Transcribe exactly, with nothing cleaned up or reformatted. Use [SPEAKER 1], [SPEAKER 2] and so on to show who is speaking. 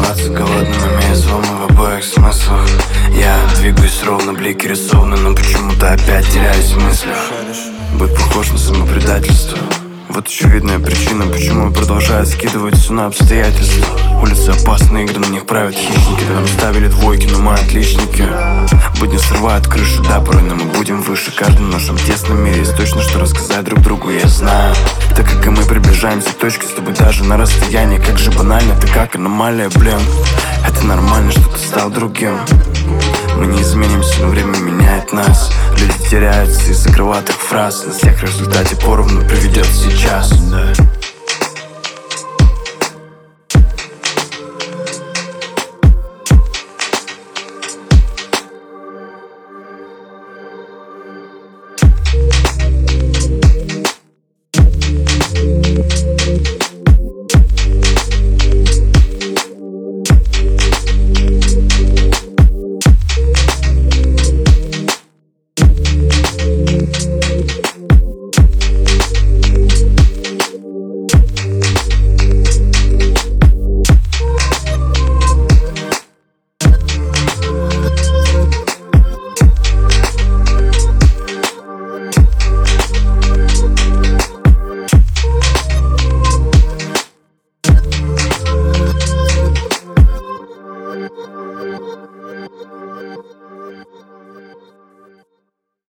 [SPEAKER 1] оставаться голодным, имея сломы в обоих смыслах. Я двигаюсь ровно, блики рисованы, но почему-то опять теряюсь в мыслях. Быть похож на самопредательство. Вот очевидная причина, почему я продолжаю скидывать все на обстоятельства. Улицы опасные, игры, на них правят хищники. Нам ставили двойки, но мы отличники. Будни срывают крышу, да, порой, но мы будем выше. Каждый в нашем тесном мире есть точно, что рассказать друг другу, я знаю. Так как и мы приближаемся к точке с тобой даже на расстоянии. Как же банально, ты как аномалия, блин. Это нормально, что ты стал другим. Мы не изменимся, но время меняет нас. Люди теряются из-за крылатых фраз. На всех в результате поровну приведет сейчас, да.